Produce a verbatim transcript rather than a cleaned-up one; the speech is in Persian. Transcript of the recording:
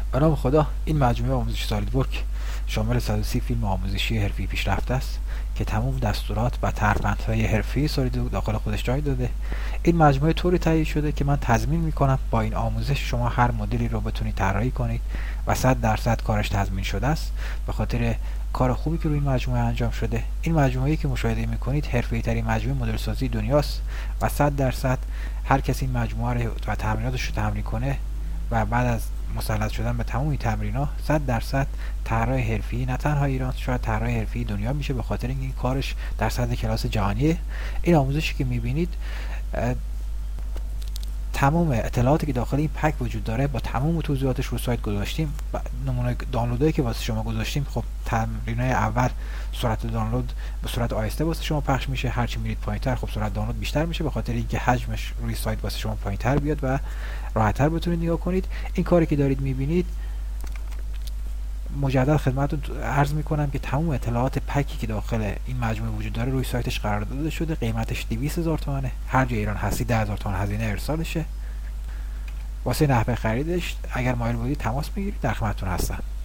به نام خدا، این مجموعه آموزشی سالید ورک شامل صد و سی فیلم آموزشی حرفه‌ای پیشرفته است که تمام دستورات و ترفندهای حرفه‌ای سالید داخل خودش جای داده. این مجموعه طوری تهیه شده که من تضمین میکنم با این آموزش شما هر مدلی رو بتونید طراحی کنید و صد درصد کارش تضمین شده است، به خاطر کار خوبی که روی این مجموعه انجام شده. این مجموعه‌ای که مشاهده میکنید حرفه‌ای ترین مجموعه مدل سازی دنیاست و صد درصد هر کسی این مجموعه رو و تمریناتش رو تمرین کنه و بعد از مسلط شدن به تمام این تمرین‌ها صد درصد طراح حرفه‌ای نه تنها ایران، شاید طراح حرفه‌ای دنیا میشه، به خاطر اینکه این کارش در سطح کلاس جهانیه. این آموزشی که میبینید تمام اطلاعاتی که داخل این پک وجود داره با تمام توضیحاتش رو سایت گذاشتیم. نمونه دانلودایی که واسه شما گذاشتیم، خب تمرینای اول سرعت دانلود به صورت آهسته واسه شما پخش میشه، هرچی میرید پایینتر خب سرعت دانلود بیشتر میشه، به خاطر اینکه حجمش روی سایت واسه شما پایینتر بیاد و راحت‌تر بتونید نگاه کنید. این کاری که دارید میبینید مجدد خدمتتون عرض میکنم که تمام اطلاعات پکی که داخل این مجموعه وجود داره روی سایتش قرار داده شده. قیمتش دویست هزار تومانه، هر جای ایران هستی ده هزار تومان هزینه ارسالشه. واسه نحوه خریدش اگر مایل بودید تماس بگیرید، در خدمتتون هستم.